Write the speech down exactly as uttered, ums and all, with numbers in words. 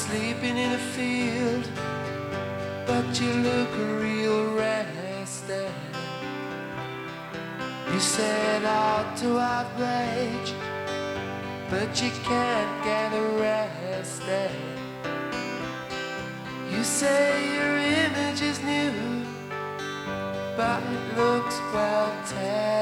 sleeping in a field, but you look real rested. You set out to outrage, but you can't get arrested. You say your image is new, but it looks well tested.